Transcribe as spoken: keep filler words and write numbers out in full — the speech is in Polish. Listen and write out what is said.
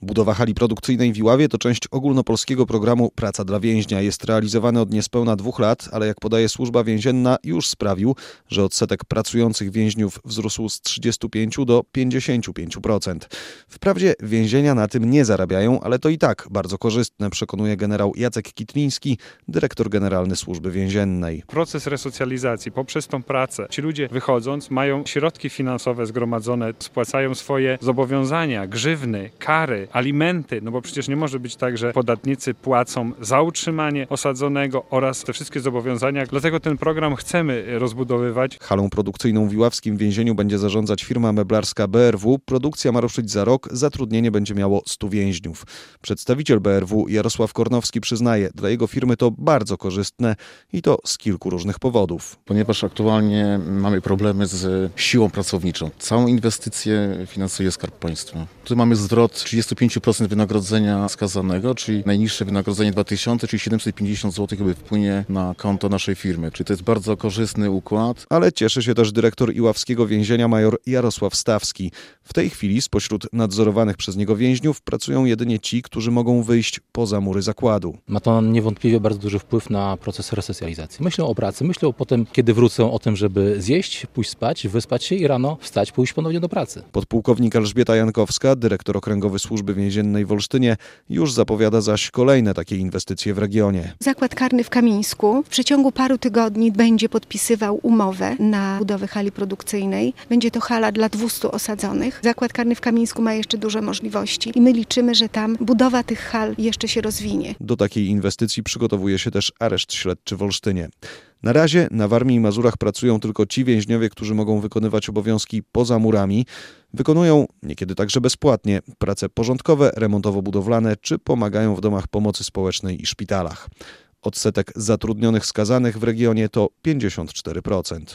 Budowa hali produkcyjnej w Iławie to część ogólnopolskiego programu Praca dla więźnia. Jest realizowany od niespełna dwóch lat, ale jak podaje Służba Więzienna, już sprawił, że odsetek pracujących więźniów wzrósł z trzydziestu pięciu do pięćdziesięciu pięciu procent. Wprawdzie więzienia na tym nie zarabiają, ale to i tak bardzo korzystne, przekonuje generał Jacek Kitliński, dyrektor generalny Służby Więziennej. Proces resocjalizacji poprzez tą pracę. Ci ludzie wychodząc mają środki finansowe zgromadzone, spłacają swoje zobowiązania, grzywny, kary, alimenty, no bo przecież nie może być tak, że podatnicy płacą za utrzymanie osadzonego oraz te wszystkie zobowiązania. Dlatego ten program chcemy rozbudowywać. Halą produkcyjną w iławskim więzieniu będzie zarządzać firma meblarska B R W. Produkcja ma ruszyć za rok, zatrudnienie będzie miało stu więźniów. Przedstawiciel B R W Jarosław Kornowski przyznaje, dla jego firmy to bardzo korzystne i to z kilku różnych powodów. Ponieważ aktualnie mamy problemy z siłą pracowniczą. Całą inwestycję finansuje Skarb Państwa. Tu mamy zwrot trzydzieści pięć procent wynagrodzenia skazanego, czyli najniższe wynagrodzenie dwa tysiące, czyli siedemset pięćdziesiąt złotych jakby wpłynie na konto naszej firmy. Czyli to jest bardzo korzystny układ. Ale cieszy się też dyrektor iławskiego więzienia major Jarosław Stawski. W tej chwili spośród nadzorowanych przez niego więźniów pracują jedynie ci, którzy mogą wyjść poza mury zakładu. Ma to niewątpliwie bardzo duży wpływ na proces resocjalizacji. Myślę o pracy, myślę o potem, kiedy wrócę, o tym, żeby zjeść, pójść spać, wyspać się i rano wstać, pójść ponownie do pracy. Podpułkownik Elżbieta Jankowska, dyrektor okręgowy Służby Więziennej w Olsztynie, już zapowiada zaś kolejne takie inwestycje w regionie. Zakład karny w Kamińsku w przeciągu paru tygodni będzie podpisywał umowę na budowę hali produkcyjnej. Będzie to hala dla dwustu osadzonych. Zakład karny w Kamińsku ma jeszcze duże możliwości i my liczymy, że tam budowa tych hal jeszcze się rozwinie. Do takiej inwestycji przygotowuje się też areszt śledczy w Olsztynie. Na razie na Warmii i Mazurach pracują tylko ci więźniowie, którzy mogą wykonywać obowiązki poza murami. Wykonują, niekiedy także bezpłatnie, prace porządkowe, remontowo-budowlane czy pomagają w domach pomocy społecznej i szpitalach. Odsetek zatrudnionych skazanych w regionie to pięćdziesiąt cztery procent.